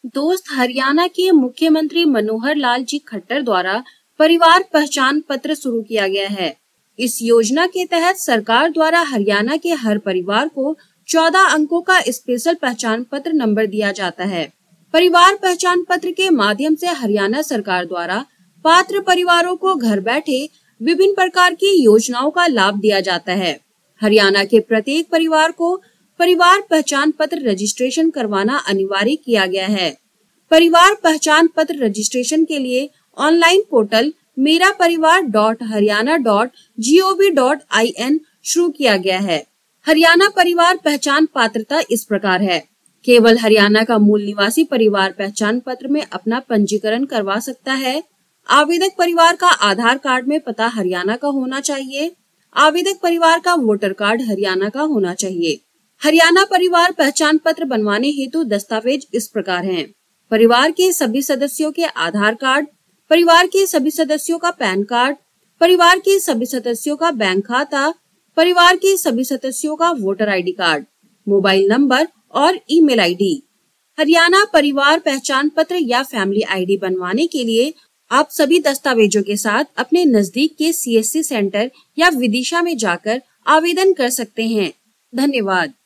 दोस्त, हरियाणा के मुख्यमंत्री मनोहर लाल जी खट्टर द्वारा परिवार पहचान पत्र शुरू किया गया है। इस योजना के तहत सरकार द्वारा हरियाणा के हर परिवार को 14 अंकों का स्पेशल पहचान पत्र नंबर दिया जाता है। परिवार पहचान पत्र के माध्यम से हरियाणा सरकार द्वारा पात्र परिवारों को घर बैठे विभिन्न प्रकार की योजनाओं का लाभ दिया जाता है। हरियाणा के प्रत्येक परिवार को परिवार पहचान पत्र रजिस्ट्रेशन करवाना अनिवार्य किया गया है। परिवार पहचान पत्र रजिस्ट्रेशन के लिए ऑनलाइन पोर्टल मेरापरिवार.haryana.gov.in शुरू किया गया है। हरियाणा परिवार पहचान पात्रता इस प्रकार है। केवल हरियाणा का मूल निवासी परिवार पहचान पत्र में अपना पंजीकरण करवा सकता है। आवेदक परिवार का आधार कार्ड में पता हरियाणा का होना चाहिए। आवेदक परिवार का वोटर कार्ड हरियाणा का होना चाहिए। हरियाणा परिवार पहचान पत्र बनवाने हेतु दस्तावेज इस प्रकार हैं। परिवार के सभी सदस्यों के आधार कार्ड, परिवार के सभी सदस्यों का पैन कार्ड, परिवार के सभी सदस्यों का बैंक खाता, परिवार के सभी सदस्यों का voter ID card, mobile number और ईमेल आईडी। हरियाणा परिवार पहचान पत्र या फैमिली आईडी बनवाने के लिए आप सभी दस्तावेजों के साथ अपने नजदीक के CSC सेंटर या विदिशा में जाकर आवेदन कर सकते हैं। धन्यवाद।